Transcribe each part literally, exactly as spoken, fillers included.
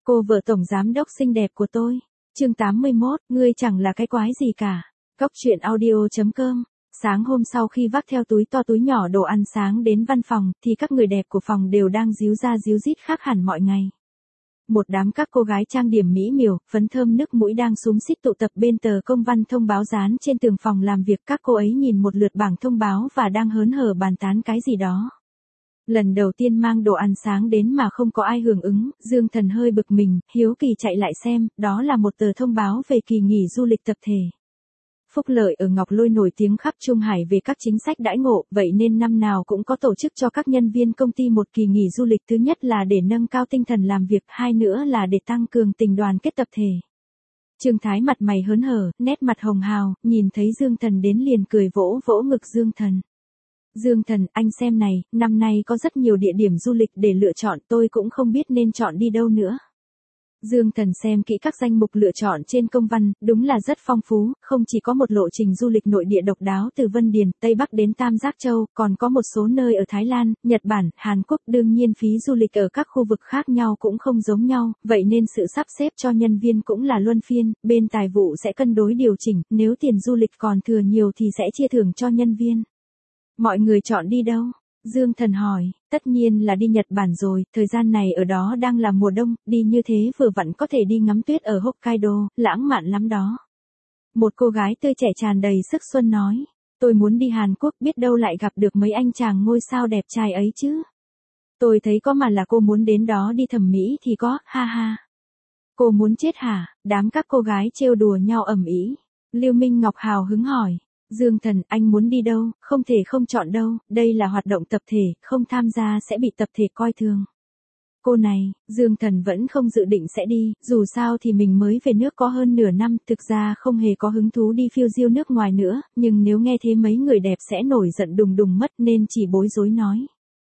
Cô vợ tổng giám đốc xinh đẹp của tôi. Chương tám mươi mốt, ngươi chẳng là cái quái gì cả. Cốc truyện audio chấm com. Sáng hôm sau khi vác theo túi to túi nhỏ đồ ăn sáng đến văn phòng, thì các người đẹp của phòng đều đang díu ra díu dít khác hẳn mọi ngày. Một đám các cô gái trang điểm mỹ miều, phấn thơm nước mũi đang xúm xít tụ tập bên tờ công văn thông báo dán trên tường phòng làm việc. Các cô ấy nhìn một lượt bảng thông báo và đang hớn hở bàn tán cái gì đó. Lần đầu tiên mang đồ ăn sáng đến mà không có ai hưởng ứng, Dương Thần hơi bực mình, hiếu kỳ chạy lại xem, đó là một tờ thông báo về kỳ nghỉ du lịch tập thể. Phúc lợi ở Ngọc Lôi nổi tiếng khắp Trung Hải về các chính sách đãi ngộ, vậy nên năm nào cũng có tổ chức cho các nhân viên công ty một kỳ nghỉ du lịch, thứ nhất là để nâng cao tinh thần làm việc, hai nữa là để tăng cường tình đoàn kết tập thể. Trương Thái mặt mày hớn hở, nét mặt hồng hào, nhìn thấy Dương Thần đến liền cười vỗ vỗ ngực Dương Thần. Dương Thần, anh xem này, năm nay có rất nhiều địa điểm du lịch để lựa chọn, tôi cũng không biết nên chọn đi đâu nữa. Dương Thần xem kỹ các danh mục lựa chọn trên công văn, đúng là rất phong phú, không chỉ có một lộ trình du lịch nội địa độc đáo từ Vân Điền, Tây Bắc đến Tam Giác Châu, còn có một số nơi ở Thái Lan, Nhật Bản, Hàn Quốc, đương nhiên phí du lịch ở các khu vực khác nhau cũng không giống nhau, vậy nên sự sắp xếp cho nhân viên cũng là luân phiên, bên tài vụ sẽ cân đối điều chỉnh, nếu tiền du lịch còn thừa nhiều thì sẽ chia thưởng cho nhân viên. Mọi người chọn đi đâu? Dương Thần hỏi, tất nhiên là đi Nhật Bản rồi, thời gian này ở đó đang là mùa đông, đi như thế vừa vặn có thể đi ngắm tuyết ở Hokkaido, lãng mạn lắm đó. Một cô gái tươi trẻ tràn đầy sức xuân nói, tôi muốn đi Hàn Quốc, biết đâu lại gặp được mấy anh chàng ngôi sao đẹp trai ấy chứ. Tôi thấy có mà là cô muốn đến đó đi thẩm mỹ thì có, ha ha. Cô muốn chết hả? Đám các cô gái trêu đùa nhau ầm ĩ. Lưu Minh Ngọc hào hứng hỏi. Dương Thần, anh muốn đi đâu, không thể không chọn đâu, đây là hoạt động tập thể, không tham gia sẽ bị tập thể coi thường. Cô này, Dương Thần vẫn không dự định sẽ đi, dù sao thì mình mới về nước có hơn nửa năm, thực ra không hề có hứng thú đi phiêu diêu nước ngoài nữa, nhưng nếu nghe thế mấy người đẹp sẽ nổi giận đùng đùng mất nên chỉ bối rối nói.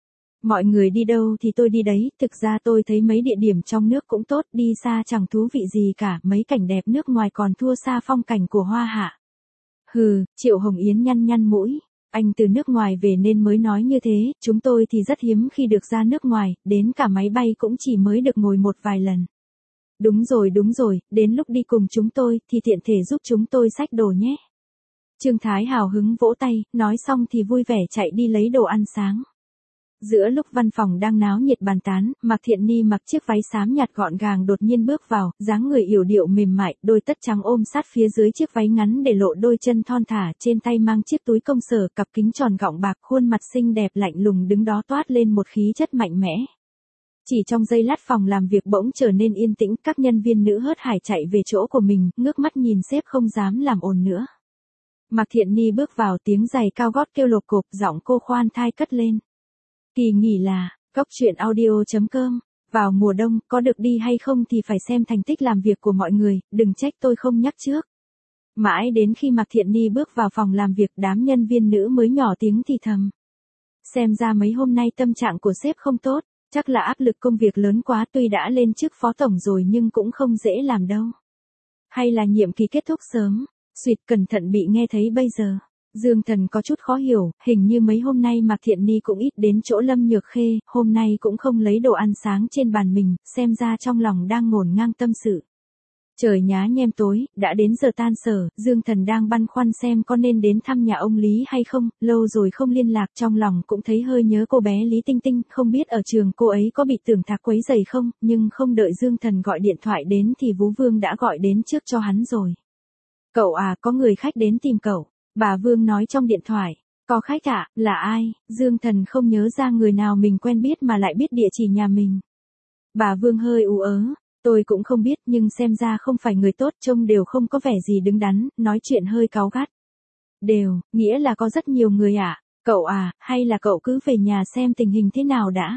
Mọi người đi đâu thì tôi đi đấy, thực ra tôi thấy mấy địa điểm trong nước cũng tốt, đi xa chẳng thú vị gì cả, mấy cảnh đẹp nước ngoài còn thua xa phong cảnh của Hoa Hạ. Hừ, Triệu Hồng Yến nhăn nhăn mũi, anh từ nước ngoài về nên mới nói như thế, chúng tôi thì rất hiếm khi được ra nước ngoài, đến cả máy bay cũng chỉ mới được ngồi một vài lần. Đúng rồi đúng rồi, đến lúc đi cùng chúng tôi thì tiện thể giúp chúng tôi xách đồ nhé. Trương Thái hào hứng vỗ tay, nói xong thì vui vẻ chạy đi lấy đồ ăn sáng. Giữa lúc văn phòng đang náo nhiệt bàn tán, Mạc Thiện Ni mặc chiếc váy xám nhạt gọn gàng đột nhiên bước vào, dáng người yểu điệu mềm mại, đôi tất trắng ôm sát phía dưới chiếc váy ngắn để lộ đôi chân thon thả, trên tay mang chiếc túi công sở, cặp kính tròn gọng bạc, khuôn mặt xinh đẹp lạnh lùng đứng đó toát lên một khí chất mạnh mẽ. Chỉ trong giây lát phòng làm việc bỗng trở nên yên tĩnh, các nhân viên nữ hớt hải chạy về chỗ của mình, ngước mắt nhìn sếp không dám làm ồn nữa. Mạc Thiện Ni bước vào, tiếng giày cao gót kêu lộp cộp, giọng cô khoan thai cất lên. Kỳ nghỉ là, cốc truyện audio chấm com, vào mùa đông, có được đi hay không thì phải xem thành tích làm việc của mọi người, đừng trách tôi không nhắc trước. Mãi đến khi Mạc Thiện Ni bước vào phòng làm việc, đám nhân viên nữ mới nhỏ tiếng thì thầm. Xem ra mấy hôm nay tâm trạng của sếp không tốt, chắc là áp lực công việc lớn quá, tuy đã lên chức phó tổng rồi nhưng cũng không dễ làm đâu. Hay là nhiệm kỳ kết thúc sớm, suýt cẩn thận bị nghe thấy bây giờ. Dương Thần có chút khó hiểu, hình như mấy hôm nay Mạc Thiện Ni cũng ít đến chỗ Lâm Nhược Khê, hôm nay cũng không lấy đồ ăn sáng trên bàn mình, xem ra trong lòng đang ngổn ngang tâm sự. Trời nhá nhem tối, đã đến giờ tan sở, Dương Thần đang băn khoăn xem có nên đến thăm nhà ông Lý hay không, lâu rồi không liên lạc, trong lòng cũng thấy hơi nhớ cô bé Lý Tinh Tinh, không biết ở trường cô ấy có bị tưởng thạc quấy rầy không, nhưng không đợi Dương Thần gọi điện thoại đến thì Vú Vương đã gọi đến trước cho hắn rồi. Cậu à, có người khách đến tìm cậu. Bà Vương nói trong điện thoại, có khách ạ, à, là ai? Dương Thần không nhớ ra người nào mình quen biết mà lại biết địa chỉ nhà mình. Bà Vương hơi ú ớ, tôi cũng không biết nhưng xem ra không phải người tốt, trông đều không có vẻ gì đứng đắn, nói chuyện hơi cáu gắt. Đều, nghĩa là có rất nhiều người ạ, à? Cậu à, hay là cậu cứ về nhà xem tình hình thế nào đã?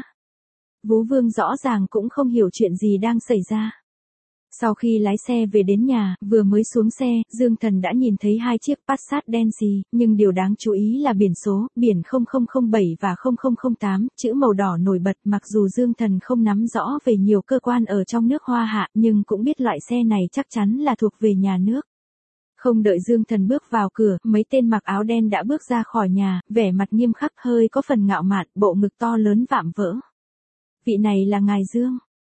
Vú Vương rõ ràng cũng không hiểu chuyện gì đang xảy ra. Sau khi lái xe về đến nhà, vừa mới xuống xe, Dương Thần đã nhìn thấy hai chiếc Passat đen xì, nhưng điều đáng chú ý là biển số, biển không không không bảy và không không không tám, chữ màu đỏ nổi bật, mặc dù Dương Thần không nắm rõ về nhiều cơ quan ở trong nước Hoa Hạ, nhưng cũng biết loại xe này chắc chắn là thuộc về nhà nước. Không đợi Dương Thần bước vào cửa, mấy tên mặc áo đen đã bước ra khỏi nhà, vẻ mặt nghiêm khắc hơi có phần ngạo mạn, bộ ngực to lớn vạm vỡ. Vị này là ngài Dương.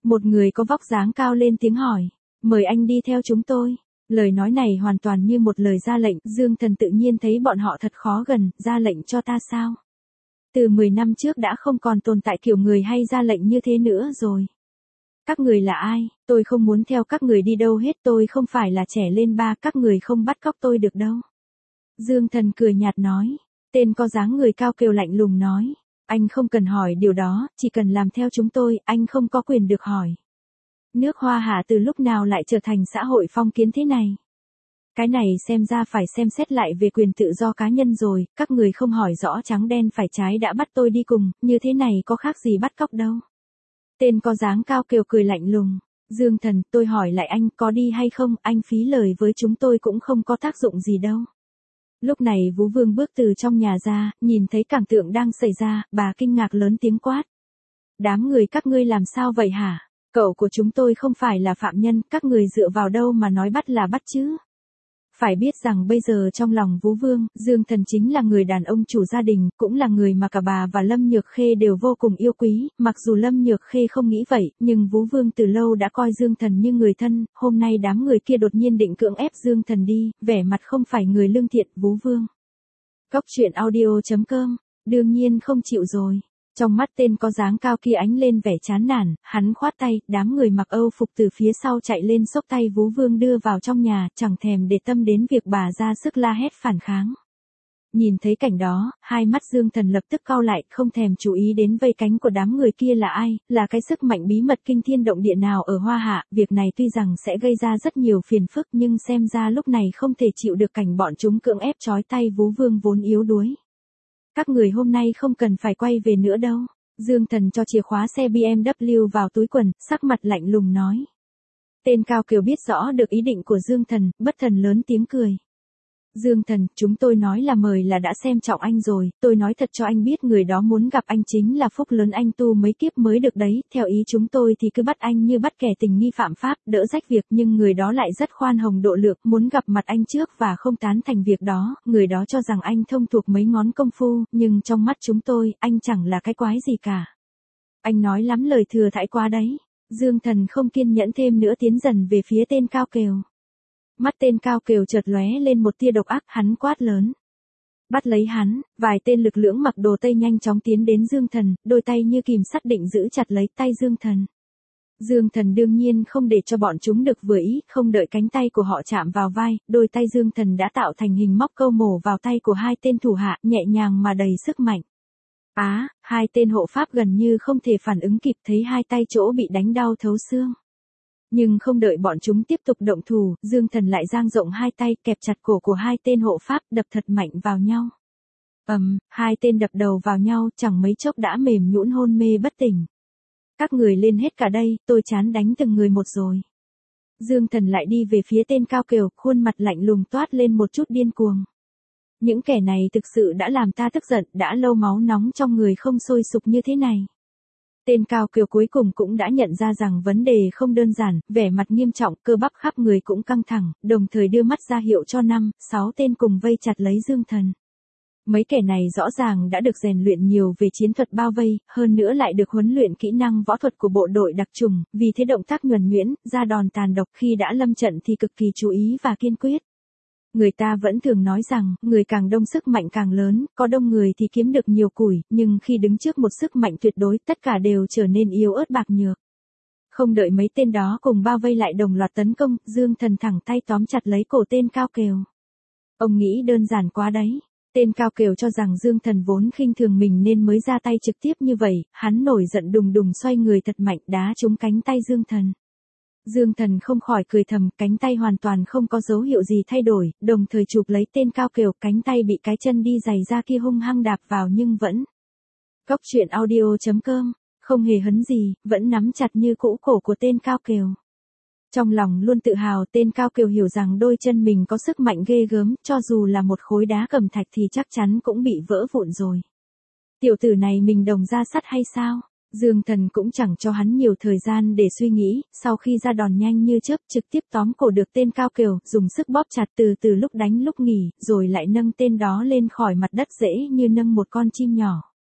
Một người có vóc dáng cao lên tiếng hỏi. Mời anh đi theo chúng tôi. Lời nói này hoàn toàn như một lời ra lệnh. Dương Thần tự nhiên thấy bọn họ thật khó gần. Ra lệnh cho ta sao? Từ mười năm trước đã không còn tồn tại kiểu người hay ra lệnh như thế nữa rồi. Các người là ai? Tôi không muốn theo các người đi đâu hết. Tôi không phải là trẻ lên ba. Các người không bắt cóc tôi được đâu. Dương Thần cười nhạt nói. Tên có dáng người cao kiều lạnh lùng nói. Anh không cần hỏi điều đó, chỉ cần làm theo chúng tôi, anh không có quyền được hỏi. Nước Hoa Hạ từ lúc nào lại trở thành xã hội phong kiến thế này? Cái này xem ra phải xem xét lại về quyền tự do cá nhân rồi, các người không hỏi rõ trắng đen phải trái đã bắt tôi đi cùng, như thế này có khác gì bắt cóc đâu. Tên có dáng cao kiều cười lạnh lùng. Dương Thần, tôi hỏi lại anh có đi hay không, anh phí lời với chúng tôi cũng không có tác dụng gì đâu. Lúc này Vũ Vương bước từ trong nhà ra, nhìn thấy cảnh tượng đang xảy ra, bà kinh ngạc lớn tiếng quát. Đám người các ngươi làm sao vậy hả? Cậu của chúng tôi không phải là phạm nhân, các người dựa vào đâu mà nói bắt là bắt chứ? Phải biết rằng bây giờ trong lòng Vũ Vương, Dương Thần chính là người đàn ông chủ gia đình, cũng là người mà cả bà và Lâm Nhược Khê đều vô cùng yêu quý, mặc dù Lâm Nhược Khê không nghĩ vậy, nhưng Vũ Vương từ lâu đã coi Dương Thần như người thân, hôm nay đám người kia đột nhiên định cưỡng ép Dương Thần đi, vẻ mặt không phải người lương thiện, Vũ Vương. Cốc truyện audio chấm com, đương nhiên không chịu rồi. Trong mắt tên có dáng cao kia ánh lên vẻ chán nản, hắn khoát tay, đám người mặc Âu phục từ phía sau chạy lên xốc tay Vũ Vương đưa vào trong nhà, chẳng thèm để tâm đến việc bà ra sức la hét phản kháng. Nhìn thấy cảnh đó, hai mắt Dương Thần lập tức cau lại, không thèm chú ý đến vây cánh của đám người kia là ai, là cái sức mạnh bí mật kinh thiên động địa nào ở Hoa Hạ, việc này tuy rằng sẽ gây ra rất nhiều phiền phức nhưng xem ra lúc này không thể chịu được cảnh bọn chúng cưỡng ép trói tay Vũ Vương vốn yếu đuối. Các người hôm nay không cần phải quay về nữa đâu. Dương Thần cho chìa khóa xe bê em vê vào túi quần, sắc mặt lạnh lùng nói. Tên cao kiều biết rõ được ý định của Dương Thần, bất thần lớn tiếng cười. Dương Thần, chúng tôi nói là mời là đã xem trọng anh rồi, tôi nói thật cho anh biết người đó muốn gặp anh chính là phúc lớn anh tu mấy kiếp mới được đấy, theo ý chúng tôi thì cứ bắt anh như bắt kẻ tình nghi phạm pháp, đỡ rách việc, nhưng người đó lại rất khoan hồng độ lượng, muốn gặp mặt anh trước và không tán thành việc đó, người đó cho rằng anh thông thuộc mấy ngón công phu, nhưng trong mắt chúng tôi, anh chẳng là cái quái gì cả. Anh nói lắm lời thừa thãi quá đấy. Dương Thần không kiên nhẫn thêm nữa tiến dần về phía tên cao kiều. Mắt tên cao kiều chợt lóe lên một tia độc ác, hắn quát lớn. Bắt lấy hắn, vài tên lực lưỡng mặc đồ tây nhanh chóng tiến đến Dương Thần, đôi tay như kìm sắt định giữ chặt lấy tay Dương Thần. Dương Thần đương nhiên không để cho bọn chúng được vừa ý, không đợi cánh tay của họ chạm vào vai, đôi tay Dương Thần đã tạo thành hình móc câu mổ vào tay của hai tên thủ hạ, nhẹ nhàng mà đầy sức mạnh. Á, à, hai tên hộ pháp gần như không thể phản ứng kịp thấy hai tay chỗ bị đánh đau thấu xương. Nhưng không đợi bọn chúng tiếp tục động thủ, Dương Thần lại dang rộng hai tay kẹp chặt cổ của hai tên hộ pháp đập thật mạnh vào nhau. Ầm, um, hai tên đập đầu vào nhau chẳng mấy chốc đã mềm nhũn hôn mê bất tỉnh. Các người lên hết cả đây, tôi chán đánh từng người một rồi. Dương Thần lại đi về phía tên cao kiều, khuôn mặt lạnh lùng toát lên một chút điên cuồng. Những kẻ này thực sự đã làm ta tức giận, đã lâu máu nóng trong người không sôi sục như thế này. Tên cao kiều cuối cùng cũng đã nhận ra rằng vấn đề không đơn giản, vẻ mặt nghiêm trọng, cơ bắp khắp người cũng căng thẳng, đồng thời đưa mắt ra hiệu cho năm, sáu tên cùng vây chặt lấy Dương Thần. Mấy kẻ này rõ ràng đã được rèn luyện nhiều về chiến thuật bao vây, hơn nữa lại được huấn luyện kỹ năng võ thuật của bộ đội đặc chủng, vì thế động tác nhuần nhuyễn, ra đòn tàn độc khi đã lâm trận thì cực kỳ chú ý và kiên quyết. Người ta vẫn thường nói rằng, người càng đông sức mạnh càng lớn, có đông người thì kiếm được nhiều củi, nhưng khi đứng trước một sức mạnh tuyệt đối, tất cả đều trở nên yếu ớt bạc nhược. Không đợi mấy tên đó cùng bao vây lại đồng loạt tấn công, Dương Thần thẳng tay tóm chặt lấy cổ tên cao kiều. Ông nghĩ đơn giản quá đấy. Tên cao kiều cho rằng Dương Thần vốn khinh thường mình nên mới ra tay trực tiếp như vậy, hắn nổi giận đùng đùng xoay người thật mạnh đá trúng cánh tay Dương Thần. Dương Thần không khỏi cười thầm, cánh tay hoàn toàn không có dấu hiệu gì thay đổi, đồng thời chụp lấy tên cao kiều, cánh tay bị cái chân đi giày ra kia hung hăng đạp vào nhưng vẫn. Cốc truyện audio chấm com, không hề hấn gì, vẫn nắm chặt như cũ cổ của tên cao kiều. Trong lòng luôn tự hào, tên cao kiều hiểu rằng đôi chân mình có sức mạnh ghê gớm, cho dù là một khối đá cẩm thạch thì chắc chắn cũng bị vỡ vụn rồi. Tiểu tử này mình đồng ra sắt hay sao? Dương Thần cũng chẳng cho hắn nhiều thời gian để suy nghĩ, sau khi ra đòn nhanh như chớp trực tiếp tóm cổ được tên cao kiều, dùng sức bóp chặt từ từ lúc đánh lúc nghỉ, rồi lại nâng tên đó lên khỏi mặt đất dễ như nâng một con chim nhỏ.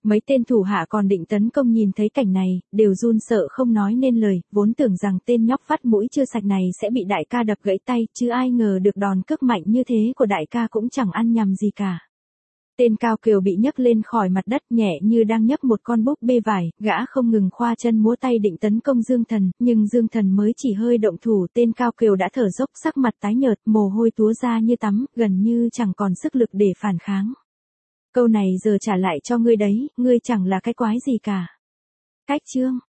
Mấy tên thủ hạ còn định tấn công nhìn thấy cảnh này, đều run sợ không nói nên lời, vốn tưởng rằng tên nhóc vắt mũi chưa sạch này sẽ bị đại ca đập gãy tay, chứ ai ngờ được đòn cước mạnh như thế của đại ca cũng chẳng ăn nhầm gì cả. Tên Cao Kiều bị nhấc lên khỏi mặt đất nhẹ như đang nhấc một con búp bê vải, gã không ngừng khoa chân múa tay định tấn công Dương Thần, nhưng Dương Thần mới chỉ hơi động thủ tên Cao Kiều đã thở dốc sắc mặt tái nhợt, mồ hôi túa ra như tắm, gần như chẳng còn sức lực để phản kháng. Câu này giờ trả lại cho ngươi đấy, ngươi chẳng là cái quái gì cả. Cách chương